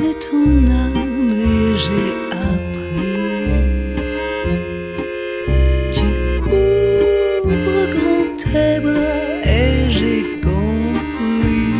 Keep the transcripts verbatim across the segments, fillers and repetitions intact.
de ton âme et j'ai appris. Tu ouvres grand tes bras et j'ai compris.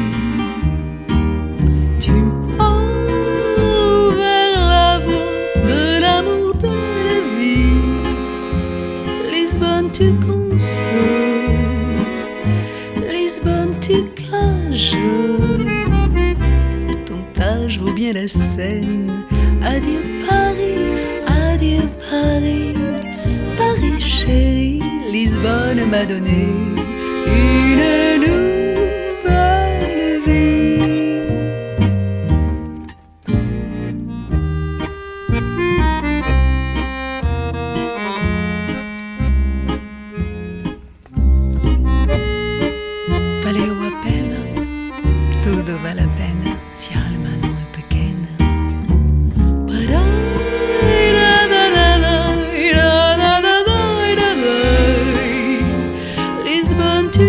Tu m'as vers la voie de l'amour de la vie. Lisbonne, tu consoles, Lisbonne, tu cajoles. Ton âge vaut bien la scène. Adieu Paris, adieu Paris, Paris chéri. Lisbonne m'a donné une nouvelle vie. Valeu a pena, tudo vale a pena se a alma não é pequena. Lisbonne, tu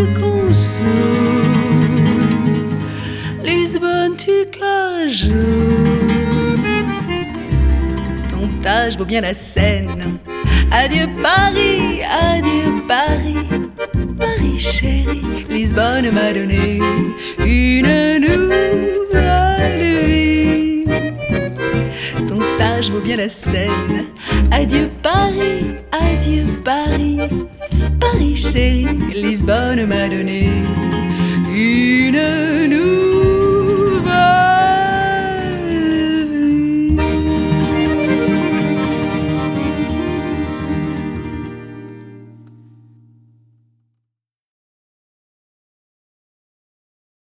consoles, Lisbonne, tu cajoles. Ton âge vaut bien la scène. Adieu Paris, adieu Paris, Paris chéri. Lisbonne m'a donné une nouvelle vie. Ton âge vaut bien la scène. Adieu Paris, adieu Paris, Paris chéri. Lisbonne m'a donné